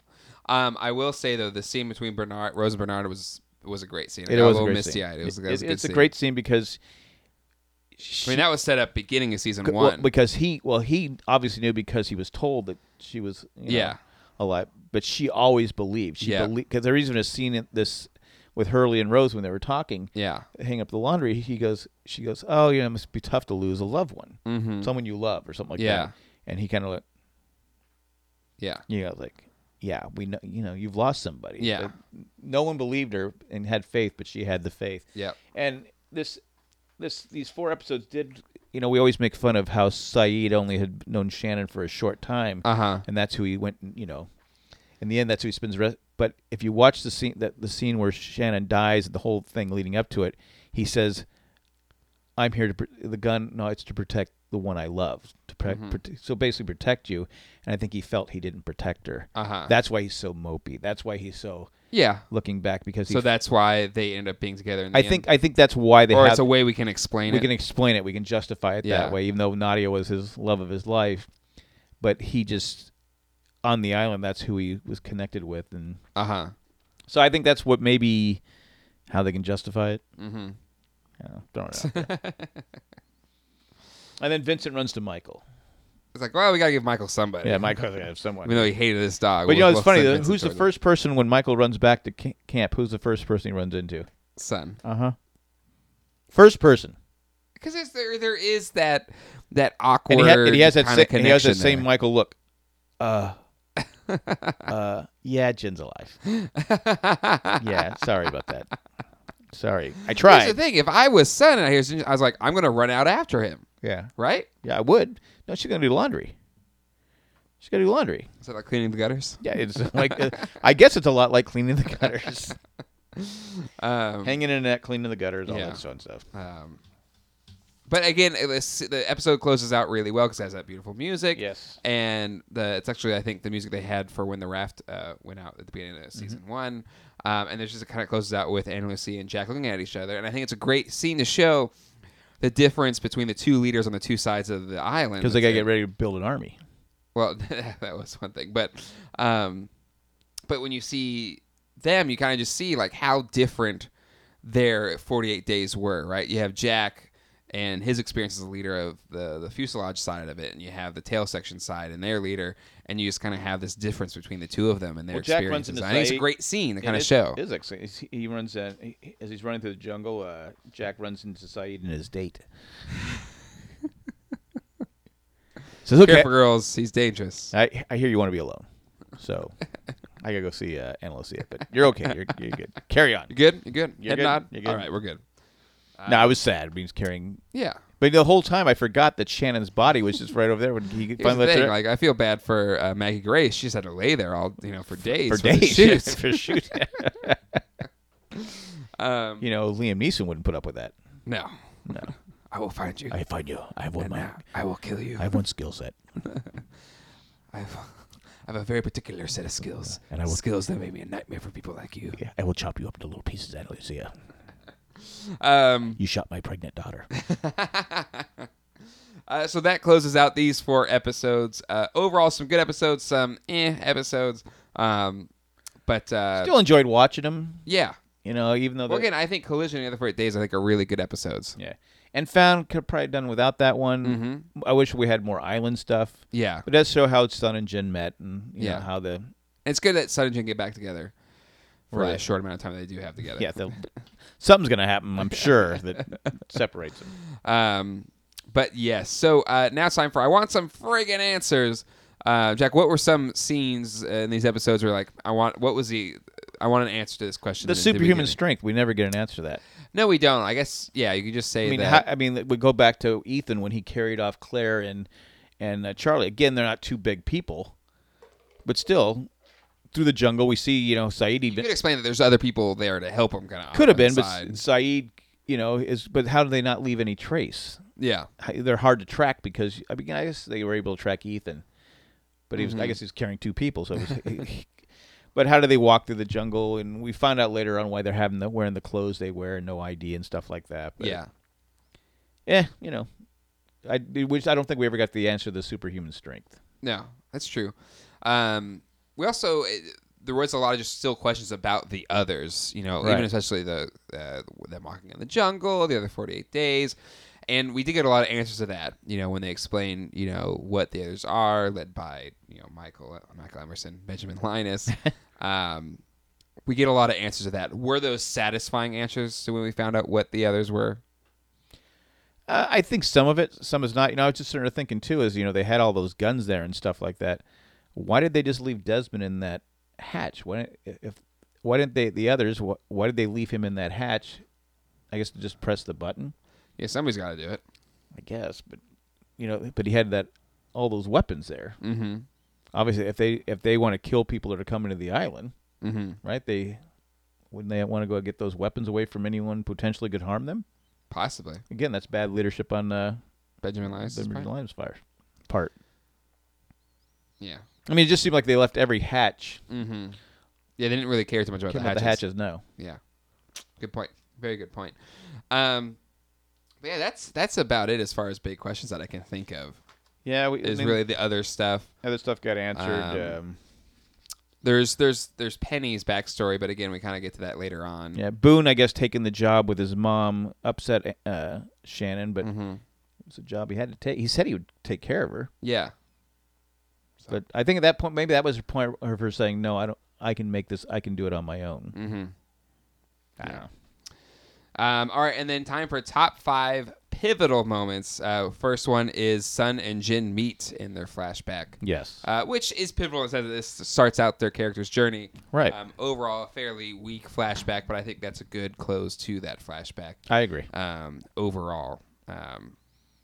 Um, I will say though, the scene between Bernard, Rose and Bernard was was a great scene. I It got was a a little great misty scene. eyed. It was, It- that was a good it's a scene. great scene because. I mean, that was set up beginning of season well, one. because he well he obviously knew because he was told that she was you know, Yeah. alive, but she always believed. She Yeah. believed because there even a scene in this with Hurley and Rose when they were talking, yeah. hang up the laundry. He goes, she goes, oh, you know, it must be tough to lose a loved one, Mm-hmm. someone you love, or something like Yeah. that. And he kind of like, Yeah. you know, like, yeah, we know, you know, you've lost somebody. Yeah. But no one believed her and had faith, but she had the faith. Yeah. And this, this, these four episodes did. You know, we always make fun of how Saeed only had known Shannon for a short time, Uh huh. and that's who he went. You know, in the end, that's who he spends. Rest- but if you watch the scene, that the scene where Shannon dies, the whole thing leading up to it, he says, "I'm here to pr- the gun. No, it's to protect the one I love. To pre- Mhm. prote- so basically protect you." And I think he felt he didn't protect her. Uh huh. That's why he's so mopey. That's why he's so Yeah. looking back because he. So that's why they end up being together. In the I end. think I think that's why they or have. it's a way we can explain we it. can explain it. We can justify it Yeah. that way, even though Nadia was his love of his life. But he just, on the island, that's who he was connected with. And Uh huh. so I think that's what maybe how they can justify it. Mm-hmm. I don't know. Don't know. And then Vincent runs to Michael. It's like, well, we gotta give Michael somebody. Yeah, Michael has to have someone. Even though he hated this dog. But you know, we'll- it's we'll funny. send though, Vincent Who's the towards first person when Michael runs back to ca- camp? Who's the first person he runs into? it. Son? Uh huh. First person. Because there there is that that awkward. And he, ha- and he has that. kinda Sa- and he has that connection same there. Michael look. Uh. uh. Yeah, Jin's alive. Yeah, sorry about that. Sorry, I Here's tried. the thing: if I was son and I hear, Ginger- I was like, I'm gonna run out after him, Yeah, right? yeah, I would. No, she's gonna do laundry. She's gonna do laundry. Is that like cleaning the gutters? Yeah, it's like uh, I guess it's a lot like cleaning the gutters, Um, hanging in a net, cleaning the gutters, all Yeah. that fun stuff. um, but again, it was, the episode closes out really well because it has that beautiful music. Yes. And the it's actually I think the music they had for when the raft uh, went out at the beginning of season one, um, and there's just it kind of closes out with Anna Lucy and Jack looking at each other, and I think it's a great scene to show the difference between the two leaders on the two sides of the island. Because they gotta That's get ready to build an army. Well, that was one thing, but um, but when you see them, you kind of just see like how different their forty-eight days were, right? You have Jack and his experience as a leader of the the fuselage side of it, and you have the tail section side and their leader, and you just kind of have this difference between the two of them and their Well, Jack runs experiences. into I think it's a Saeed- great scene to kind of It is- show. It is actually. He- He runs uh, he- as he's running through the jungle. Uh, Jack runs into Saeed and his date. Says, okay, Careful, girls, he's dangerous. I I hear you want to be alone, so I gotta go see uh, Anna Lucia. But you're okay. You're you're good. Carry on. You good? You good? You're Head good? nod. You're good? All right, we're good. No, I was sad. It means carrying. Yeah. But the whole time I forgot that Shannon's body was just right over there when he Here's finally the let thing, her like I feel bad for uh, Maggie Grace. She just had to lay there all you know for days for the days shoots. for shoot. um, You know, Liam Neeson wouldn't put up with that. no, No, I will find you. I find you. I have one. and My, now I will kill you. I have one skill set. I've, I have a very particular set of skills. And I will- skills that make me a nightmare for people like you. Yeah, I will chop you up into little pieces, Anna Lucia. Um, You shot my pregnant daughter. uh, so that closes out these four episodes. Uh, overall, some good episodes, some eh episodes. Um, but uh, Still enjoyed watching them. yeah. You know, even though Well, they're- again, I think Collision and the Other forty-eight Days, I think, are really good episodes. yeah, and Found could have probably done without that one. Mm-hmm. I wish we had more island stuff. Yeah. But it does show how Sun and Jin met, and you Yeah. know, how the And it's good that Sun and Jin get back together for the Right. short amount of time they do have together. yeah, they'll- something's gonna happen. I'm sure that separates them. Um, but yes, so uh, now it's time for I want some friggin' answers. Uh, Jack, what were some scenes in these episodes where like I want what was the I want an answer to this question? The in superhuman beginning? strength. We never get an answer to that. No, we don't. I guess yeah, you could just say I mean, that. how, I mean, we go back to Ethan when he carried off Claire and and uh, Charlie. Again, they're not two big people, but still, through the jungle, we see you know Saeed you even could explain that there's other people there to help him. Kind of could have been, but Saeed, you know, is but how do they not leave any trace? yeah, How- They're hard to track because I mean, I guess they were able to track Ethan, but he was Mhm. I guess he was carrying two people, so. It was, But how do they walk through the jungle? And we find out later on why they're having the wearing the clothes they wear and no I D and stuff like that. But, yeah. eh, you know, I which I don't think we ever got the answer to the superhuman strength. No, that's true. Um, we also, it- there was a lot of just still questions about the others, you know, Right. even especially the uh, them walking in the jungle, the other forty-eight days. And we did get a lot of answers to that, you know, when they explain, you know, what the others are, led by, you know, Michael uh, Michael Emerson, Benjamin Linus. um, we get a lot of answers to that. Were those satisfying answers to when we found out what the others were? Uh, I think some of it, some is not. You know, I was just sort of thinking too, is you know they had all those guns there and stuff like that. Why did they just leave Desmond in that hatch? Why didn't, if why didn't they the others? Why, why did they leave him in that hatch? I guess to just press the button. Yeah, somebody's got to do it. I guess, but you know, but he had that all those weapons there. Mm-hmm. Obviously, if they if they want to kill people that are coming to the island, Mm-hmm. right? They wouldn't they want to go get those weapons away from anyone potentially could harm them? Possibly. Again, that's bad leadership on uh, Benjamin Linus' Benjamin part. Linus' fire part. Yeah. I mean, it just seemed like they left every hatch. Mm-hmm. Yeah, they didn't really care too much about Came the out hatches. the hatches, no. Yeah. Good point. Very good point. Um, but yeah, that's that's about it as far as big questions that I can think of. Yeah, we, Is I mean, really the other stuff. other stuff got answered. Um, Um, There's there's there's Penny's backstory, but again, we kind of get to that later on. yeah, Boone, I guess, taking the job with his mom upset uh, Shannon, but Mm-hmm. it was a job he had to take. He said he would take care of her, Yeah. So- but I think at that point, maybe that was the point of her saying, "No, I don't. I can make this. I can do it on my own." Mm-hmm. I don't Yeah. know. Um, all right, and then time for top five pivotal moments. Uh, first one is Sun and Jin meet in their flashback, Yes, uh, which is pivotal in the sense that this starts out their character's journey. right. Um, overall, a fairly weak flashback, but I think that's a good close to that flashback. I agree. Um, overall, um,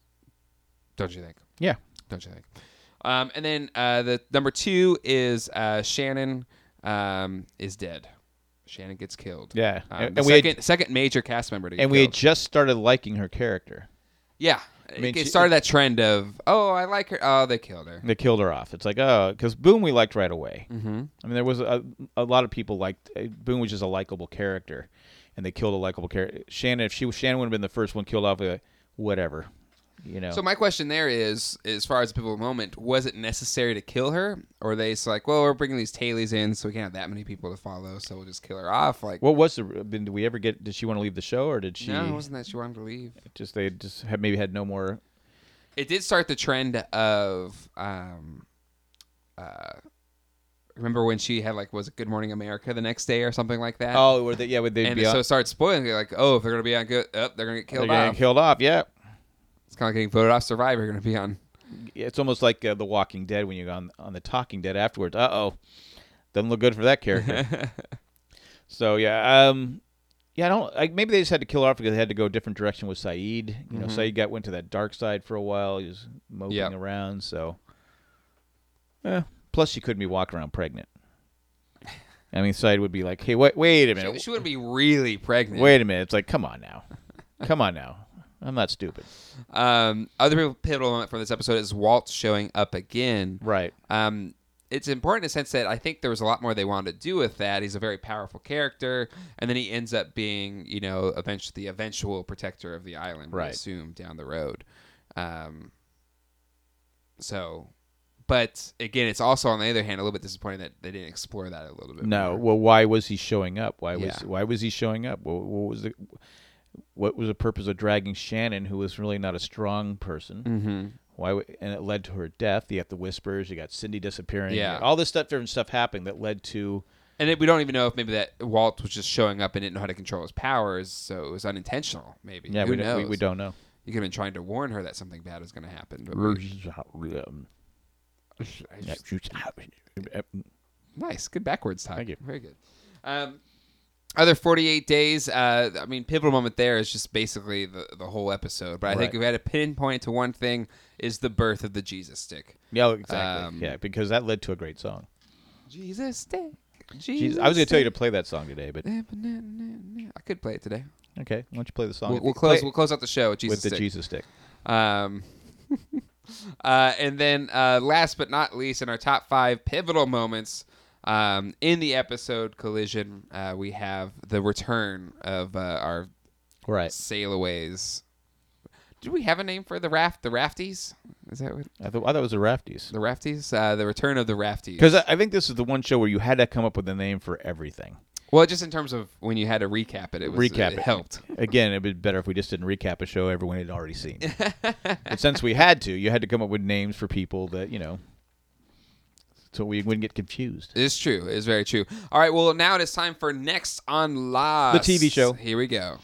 don't you think? Yeah. Don't you think? Um, and then uh, the number two is uh, Shannon um, is dead. Shannon gets killed. Yeah, Um, and, the and we second, had, second major cast member to get and we had killed. just started liking her character. Yeah. mean, it she- started that trend of, oh, I like her. Oh, they killed her. They killed her off. It's like, oh, because Boone we liked right away. Mm-hmm. I mean, there was a, a lot of people liked uh, Boone was just a likable character, and they killed a likable character. Shannon, if she was Shannon would have been the first one killed off, uh, whatever, you know. So my question there is, as far as the pivotal moment, was it necessary to kill her, or are they just like, well, we're bringing these tailies in, so we can't have that many people to follow, so we'll just kill her off? Like, What was the? Did we ever get? Did she want to leave the show, or did she? no, it wasn't that she wanted to leave. Just they just had maybe had no more. It did start the trend of, um, uh, remember when she had like, was it Good Morning America the next day or something like that? Oh, were they? Yeah, would they and be so on? it started spoiling. They're like, oh, if they're gonna be on good, oh, they're gonna get They're killed getting off. killed off. Yeah, It's kind of like getting voted off Survivor. You're gonna be on. it's almost like uh, The Walking Dead when you're on on the Talking Dead afterwards. Uh oh, doesn't look good for that character. So yeah, um, yeah, I don't. Like, maybe they just had to kill her off because they had to go a different direction with Saeed. You know, Mhm. Saeed got went to that dark side for a while. He was moping Yep. around. So, eh. Plus, she couldn't be walking around pregnant. I mean, Saeed would be like, "Hey, wait, wait a minute, She, she wouldn't be really pregnant. wait a minute." It's like, come on now, come on now. I'm not stupid. Um, other pivotal moment from this episode is Walt showing up again. Right. Um, it's important in the sense that I think there was a lot more they wanted to do with that. He's a very powerful character, and then he ends up being, you know, eventually the eventual protector of the island. We Right. assume down the road. Um, so, but again, it's also on the other hand a little bit disappointing that they didn't explore that a little bit. No. more. Well, why was he showing up? Why was Yeah. why was he showing up? What, what was the what was the purpose of dragging Shannon, who was really not a strong person? Mm-hmm. Why? w- And it led to her death. You got the whispers. You got Cindy disappearing. you Yeah. got all this stuff, different stuff happening that led to. And it, we don't even know if maybe that Walt was just showing up and didn't know how to control his powers, so it was unintentional. Maybe. Yeah, Who we, don't, we knows? we don't know. You could have been trying to warn her that something bad was going to happen. But we- nice, good backwards time. Thank you. Very good. Um, other forty-eight days. Uh, I mean, pivotal moment there is just basically the the whole episode. But I think Right. if we had to pinpoint to one thing, is the birth of the Jesus stick. Yeah, exactly. Um, yeah, because that led to a great song. Jesus stick. Jesus, Jesus I was going to tell you to stick. play that song today, but I could play it today. okay. Why don't you play the song? We'll, we'll close. Play We'll close out the show with Jesus with the stick. Jesus stick. Um, uh, and then uh, last but not least, in our top five pivotal moments um, in the episode Collision, uh, we have the return of uh, our Right. sailaways. do we have a name for the raft? The Rafties? Is that what? I thought, I thought it was the Rafties. The Rafties? Uh, the Return of the Rafties. Because I, I think this is the one show where you had to come up with a name for everything. Well, just in terms of when you had to recap it, it was Recap it it. helped. Again, it'd be better if we just didn't recap a show everyone had already seen. But since we had to, you had to come up with names for people that, you know, so we wouldn't get confused. It's true. It's very true. All right, well, now it is time for Next on Lost. The T V show. Here we go.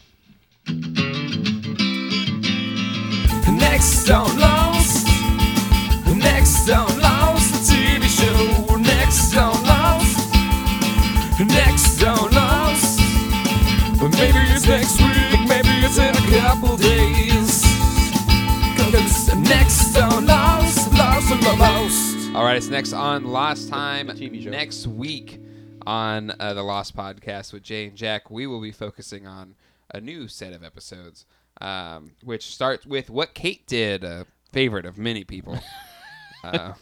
Next on Lost. Next on Lost, the T V show. Next on Lost. Next on Lost. Maybe it's next week, maybe it's in a couple days. 'Cause next on Lost, Lost and Lost. All right, it's Next on Lost time. T V show. Next week on uh, the Lost Podcast with Jay and Jack, we will be focusing on a new set of episodes, um, which starts with what Kate did, a favorite of many people. um,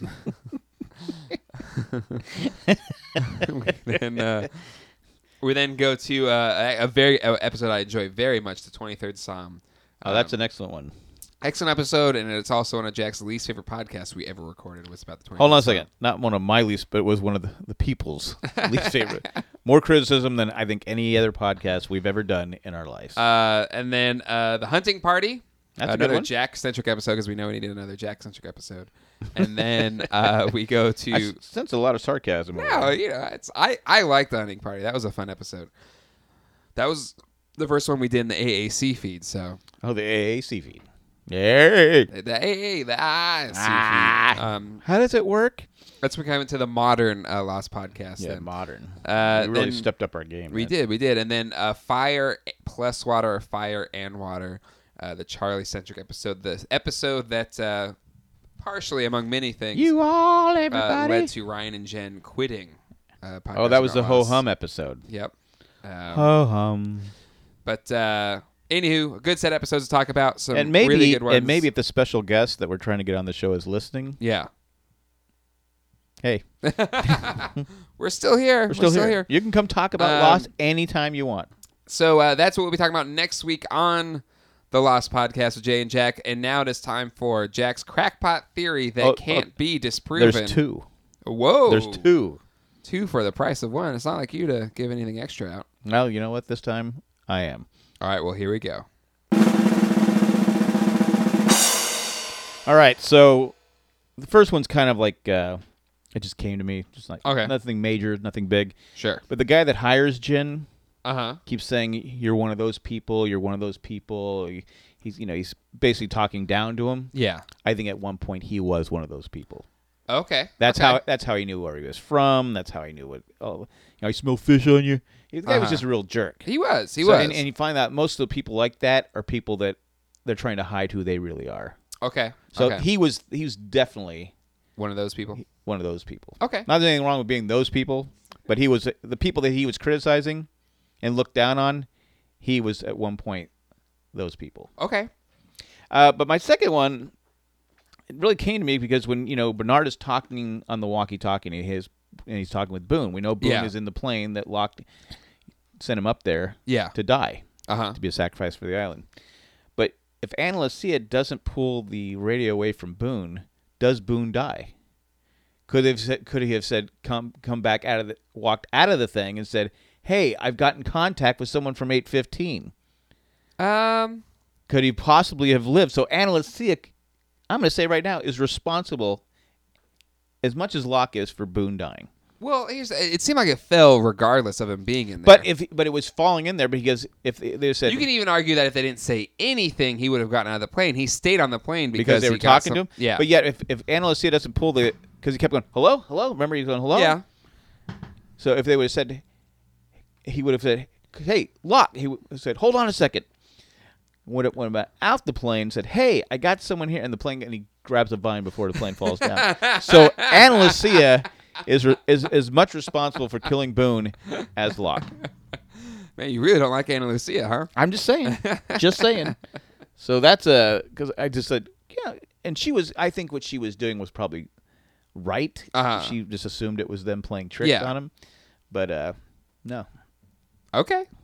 we then uh, we then go to uh, a, a very a episode I enjoy very much, the twenty-third Psalm. Oh, that's Um, an excellent one. excellent episode, and it's also one of Jack's least favorite podcasts we ever recorded. Was about the twenty-third Hold on a Psalm. second. Not one of my least, but it was one of the, the people's least favorite. More criticism than I think any other podcast we've ever done in our lives. Uh, and then uh, the hunting party. That's a good another one. Jack-centric episode because we know we needed another Jack-centric episode. And then uh, we go to I s- sense a lot of sarcasm. over no, there. you know, it's I I like the hunting party. That was a fun episode. That was the first one we did in the A A C feed. So Oh, the A A C feed. Yay! the A A the A A C Ah. feed. Um, How does it work? let's become into the modern uh, Lost podcast. Yeah, then. modern. Uh, we really then- stepped up our game. We man. did, we did, and then uh, fire plus water, or fire and water, uh, the Charlie centric episode, the episode that uh, partially, among many things, You all, uh, everybody. led to Ryan and Jen quitting. Uh, oh, that was the Podcast ho Lost. hum episode. Yep. Um, Ho hum. But uh, anywho, a good set of episodes to talk about. Some And maybe, really good ones. and maybe if the special guest that we're trying to get on the show is listening, yeah, hey, we're still here. we're still, here. You can come talk about Um, Lost anytime you want. So uh, that's what we'll be talking about next week on the Lost Podcast with Jay and Jack. And now it is time for Jack's crackpot theory that Oh, can't oh, be disproven. There's two. Whoa. There's two. Two for the price of one. It's not like you to give anything extra out. Well, you know what? This time I am. All right, well, here we go. All right, so the first one's kind of like uh, it just came to me, just like Okay. nothing major, nothing big. Sure. But the guy that hires Jin Uh-huh. keeps saying you're one of those people. You're one of those people. He- He's you know he's basically talking down to him. Yeah. I think at one point he was one of those people. Okay. That's okay. how that's how he knew where he was from. That's how he knew what. Oh, you know, I smell fish on you. The guy was Uh-huh. just a real jerk. He was. He So- was. and, and you find out most of the people like that are people that they're trying to hide who they really are. okay. So okay. he was he was definitely One of those people. one of those people. Okay. Not that anything wrong with being those people, but he was the people that he was criticizing and looked down on. He was at one point those people. Okay. Uh, but my second one, it really came to me because when you know Bernard is talking on the walkie-talkie, and his and he's talking with Boone. We know Boone Yeah. is in the plane that locked, sent him up there Yeah. to die, Uh-huh. to be a sacrifice for the island. But if Anna Lucia doesn't pull the radio away from Boone, does Boone die? Could have said, could he have said come come back out of the walked out of the thing and said, "Hey, I've gotten contact with someone from eight fifteen." Um. Could he possibly have lived? So Anna Lucia, I'm going to say right now, is responsible as much as Locke is for Boone dying. Well, here's, it seemed like it fell regardless of him being in there. But if but it was falling in there because if they, they said you can even argue that if they didn't say anything, he would have gotten out of the plane. He stayed on the plane because, because they he were got talking some- to him. Yeah. But yet, if if Anna Lucia doesn't pull the because he kept going hello hello. Remember he's going hello. Yeah. So if they would have said, he would have said, "Hey, Locke." He would have said, "Hold on a second." Would have went about out the plane, said, "Hey, I got someone here," and the plane, and he grabs a vine before the plane falls down. So Anna Lucia is re- is as much responsible for killing Boone as Locke. Man, you really don't like Anna Lucia, huh? I'm just saying, just saying. So that's a because I just said, yeah, and she was. I think what she was doing was probably right. Uh-huh. She just assumed it was them playing tricks Yeah. on him, but uh, no. Okay.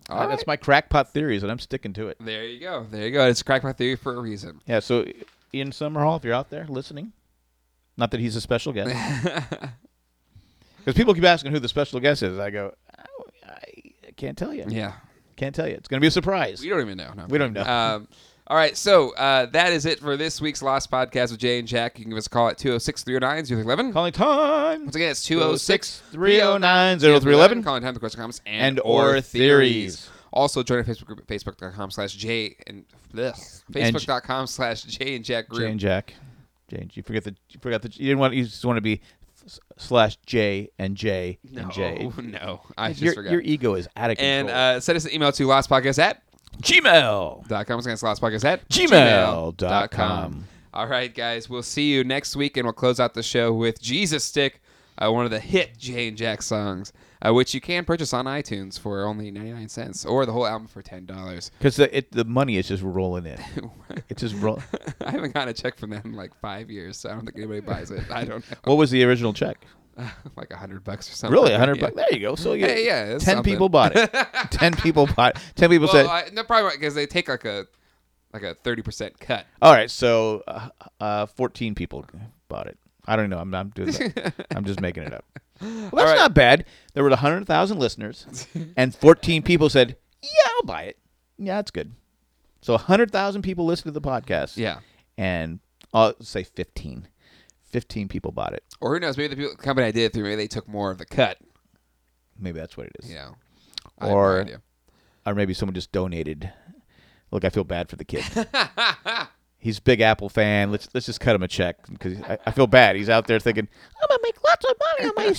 All Uh, right. That's my crackpot theories, and I'm sticking to it. There you go. There you go. It's crackpot theory for a reason. Yeah, so Ian Summerhall, if you're out there listening, not that he's a special guest. Because people keep asking who the special guest is. I go, oh, I can't tell you. Yeah. Can't tell you. It's going to be a surprise. We don't even know. No. We don't know. Um, all right. So uh, that is it for this week's Lost Podcast with Jay and Jack. You can give us a call at two oh six, three oh nine, oh three one one. Calling time. Once again, it's two oh six, three oh nine, oh three one one. Calling time, the question comments, and, And or theories. Also, join our Facebook group at facebook.com slash J and bleh, facebook.com slash J and Jack group. Jay and Jack. Jay and you forget the you forgot the you didn't want you just want to be f- slash J and J no, and J. no, I just your, forgot. your ego is out of control. and uh, send us an email to lostpodcast at Gmail. dot com. Once again, it's lostpodcast at Gmail dot com. All right, guys, we'll see you next week, and we'll close out the show with Jesus Stick, uh, one of the hit Jay and Jack songs, uh, which you can purchase on iTunes for only ninety-nine cents, or the whole album for ten dollars. Because the it, the money is just rolling in. It's just roll. I haven't gotten a check from them in like five years, so I don't think anybody buys it. I don't know. What was the original check? Like a hundred bucks or something. Really, a hundred Yeah. bucks? There you go. So you, Hey, yeah, it's ten something. people bought it. ten people bought. Ten people Well, said, I, no, probably because they take like a like a thirty percent cut. "All right." So, uh, uh, fourteen people bought it. I don't know. I'm not doing that. I'm just making it up. Well, that's right. not bad. There were a hundred thousand listeners, and fourteen people said, "Yeah, I'll buy it." Yeah, that's good. So, a hundred thousand people listened to the podcast. Yeah. and I'll say fifteen. Fifteen people bought it. Or who knows? Maybe the people, the company I did it through, maybe they took more of the cut. Maybe that's what it is. You know. I have no Or, idea. or maybe someone just donated. Look, I feel bad for the kid. He's a big Apple fan. Let's let's just cut him a check because I, I feel bad. He's out there thinking, I'm gonna make lots of money on my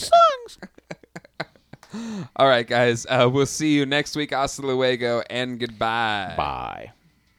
songs. All right, guys. Uh, we'll see you next week. Hasta luego and goodbye. Bye.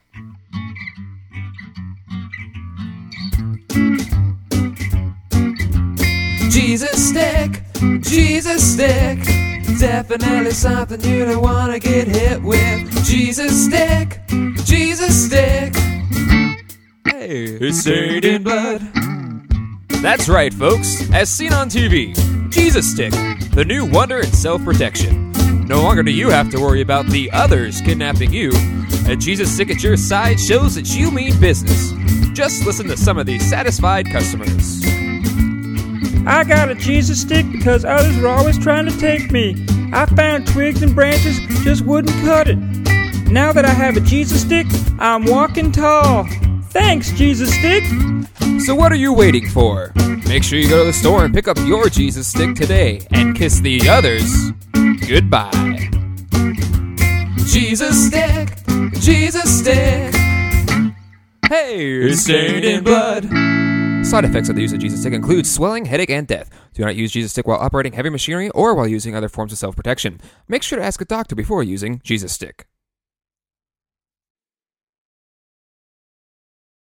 Jesus Stick, Jesus Stick. Definitely something you don't want to get hit with. Jesus Stick, Jesus Stick. Hey, it's stained in blood. That's right, folks. As seen on T V, Jesus Stick, the new wonder in self-protection. No longer do you have to worry about the others kidnapping you. A Jesus Stick at your side shows that you mean business. Just listen to some of these satisfied customers. I got a Jesus stick because others were always trying to take me. I found twigs and branches, just wouldn't cut it. Now that I have a Jesus stick, I'm walking tall. Thanks, Jesus Stick. So what are you waiting for? Make sure you go to the store and pick up your Jesus Stick today and kiss the others goodbye. Jesus Stick, Jesus Stick. Hey, it's stained in blood. Side effects of the use of Jesus Stick include swelling, headache, and death. Do not use Jesus Stick while operating heavy machinery or while using other forms of self-protection. Make sure to ask a doctor before using Jesus Stick.